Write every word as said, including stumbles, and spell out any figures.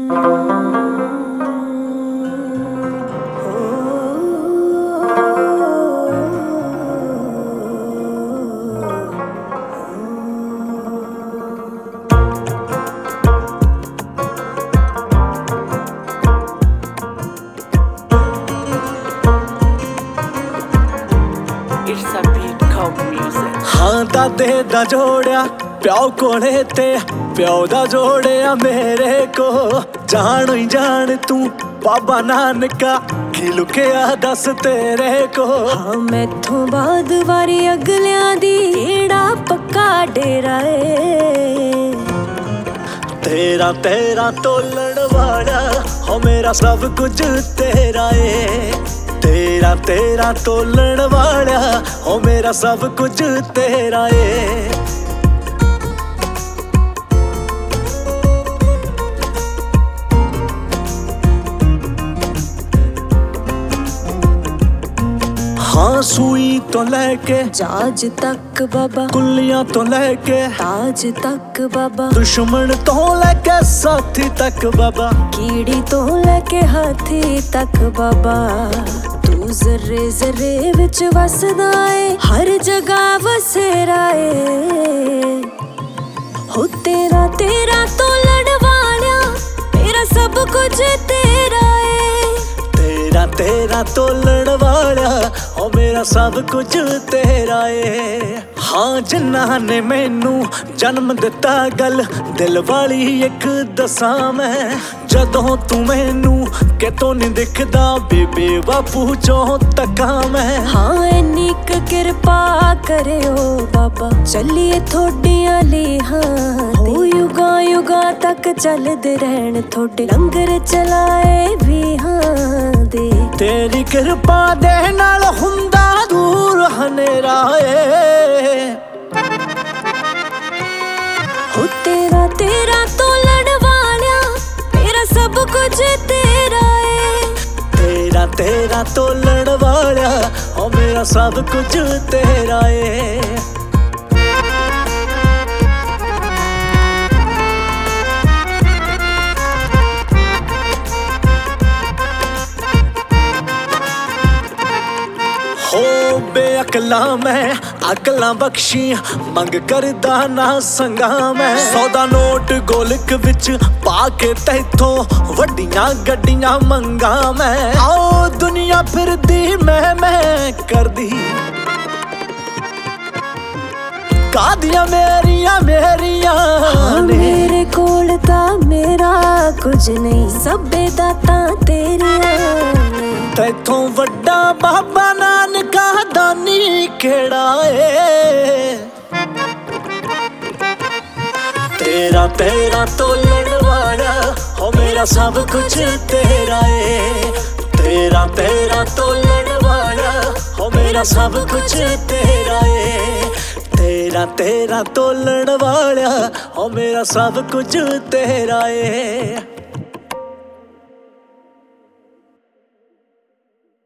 हाँ दादे दा जोड़िया प्यो कोले ते प्यो दा जोड़िया मेरे को जान ही जान तू बाबा नानका की लुकिया दस तेरे को। हाँ मैथों बाद वारी अगलियां दी केड़ा पक्का डेरा है। तेरा तेरा तोलण वाला हो मेरा सब कुछ तेरा है। तेरा तेरा तोलण वाला हो मेरा सब कुछ तेरा है। हाँ सुई तो लेके जाज तक बाबा, कुल्लियां तो लेके ताज तक बाबा, दुश्मन तो लेके साथी तक बाबा, कीड़ी तो लेके हाथी तक बाबा। तू जर्रे जर्रे विच वसदा है, हर जगह वसेरा है। हो तेरा तेरा तोलण वाला मेरा सब कुछ तेरा है। तेरा तेरा तोलण वाला ओ मेरा सब कुछ तेरा है। हाँ जिन्ना ने मैनू जन्म दिता गल दिल वाली एक दसा मैं, जदों तू मैनू कितों नहीं दिखदा बेबे बापू चो तका मैं। हाँ इन्नी क किरपा करे ओ बाबा, चलिए थोड़ियां लीहां हो युगा युगा तक चलदे रहन थोड़े लंगर चलाए भी हाँ दे। तेरी किरपा दे नाल हुंदा दूर हनेरा ए। हो तेरा तेरा तोलण वाला मेरा सब कुछ तेरा है। तेरा तेरा तोलण वाला ओ मेरा सब कुछ तेरा है। हो बेअकला मैं अकला बख्शी मंग करदा ना संगा मैं। सौदा नोट गोलक विच पाके तैथों वड्डियां गड्डियां मंगा मैं। आओ दुनिया फिरदी मैं मैं करदी कादियां मेरियां मेरियां हाँ, मेरे कोल ता मेरा कुछ नहीं, सबे दाता तेरियां। तैथों वड्डा बाबा नानका दानी केड़ा है। तेरा तेरा तोलण वाला हो मेरा सब कुछ तेरा है। तेरा तेरा तोलण वाला हो मेरा सब कुछ तेरा है। तेरा तेरा तोलण वाला हो मेरा सब कुछ तेरा है।